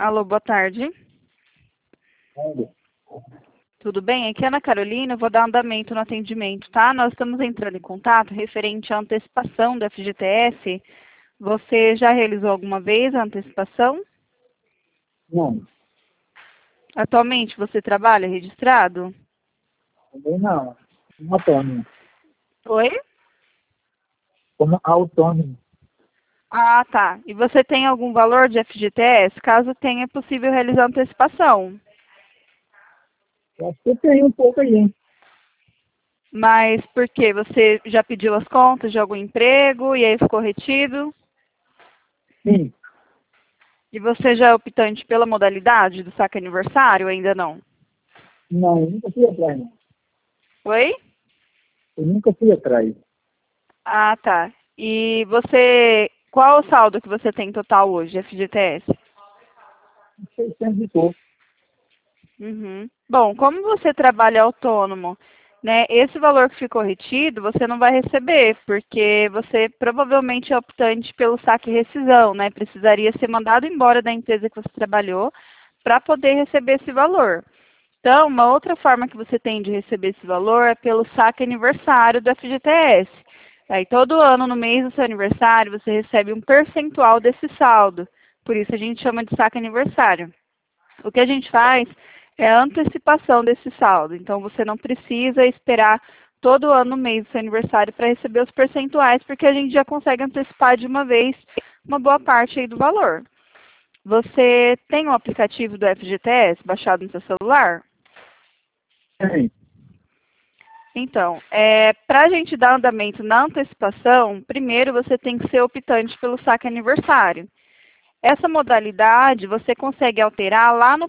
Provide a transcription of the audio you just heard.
Alô, boa tarde. Olha, Tudo bem? Aqui é a Ana Carolina, eu vou dar andamento no atendimento, tá? Nós estamos entrando em contato referente à antecipação do FGTS. Você já realizou alguma vez a antecipação? não, Atualmente você trabalha registrado? também não. Como autônomo. Oi? Como autônomo. Ah, tá. E você tem algum valor de FGTS? Caso tenha, é possível realizar antecipação. Eu acho que eu tenho um pouco aí, hein? Mas por quê? Você já pediu as contas de algum emprego e aí ficou retido? Sim, E você já é optante pela modalidade do saque aniversário ou ainda não? não, eu nunca fui atrás, não. Oi? Eu nunca fui atrás. Ah, tá. E você, qual o saldo que você tem total hoje, FGTS? 600 e pouco. Uhum. Bom, como você trabalha autônomo, né, esse valor que ficou retido, você não vai receber, porque você provavelmente é optante pelo saque e rescisão, né? Precisaria ser mandado embora da empresa que você trabalhou para poder receber esse valor. Então, uma outra forma que você tem de receber esse valor é pelo saque aniversário do FGTS. Aí, todo ano, no mês do seu aniversário, você recebe um percentual desse saldo. Por isso, a gente chama de saque aniversário. O que a gente faz é a antecipação desse saldo. Então, você não precisa esperar todo ano no mês do seu aniversário para receber os percentuais, porque a gente já consegue antecipar de uma vez uma boa parte aí do valor. Você tem o aplicativo do FGTS baixado no seu celular? Tem. Então, para a gente dar andamento na antecipação, primeiro você tem que ser optante pelo saque aniversário. Essa modalidade você consegue alterar lá no